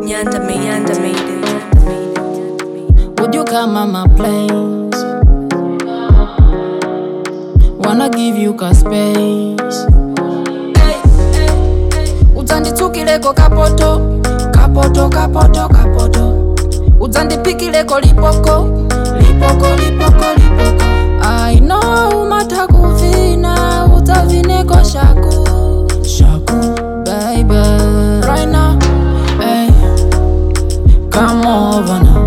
Nyanda made it. Would you come on my place? Wanna give you ka space. Udzanditukileko kapoto, kapoto, kapoto, kapoto. Udzandipikileko lipoko, lipoko, lipoko, lipoko. I know matakuvina, udzavineko shaku, shaku, baby. Right now, hey, come over now.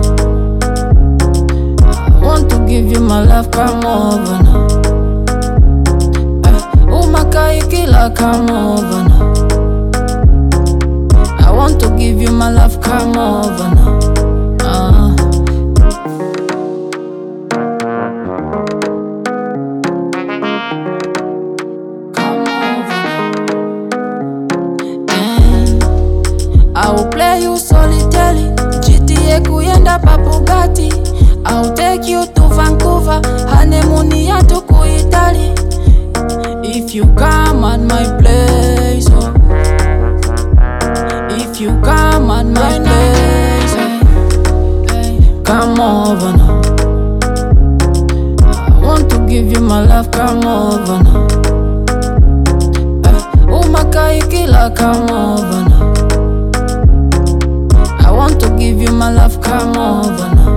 I want to give you my love, come over now. Umakaikila, come over now. I want to give you my love, come over now. Come over now. I will play you solitary, GTA kuyenda pa Bugatti. I will take you to Vancouver, honeymoon yato ku Italy. If you come at my place, oh. If you come at my place, hey, come over now. I want to give you my love, come over now. Umakaikila, come over now. I want to give you my love, come over now.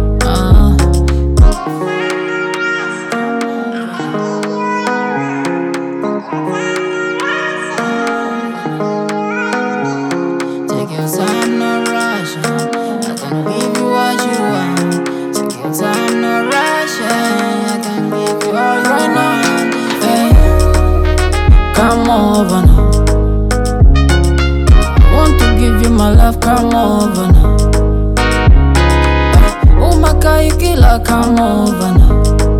Take your time, no rush. I can give you what you want. Take your time, no rush. I can give you all right now. Hey, come over now. I want to give you my love, come over now. Umakaikila, come over now.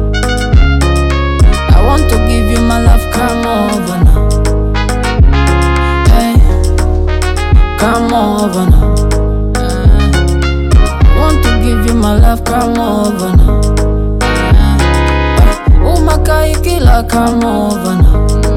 I want to give you my love, come over now. Hey, come over now. I want to give you my love, come over now. Umakaikila, come over now.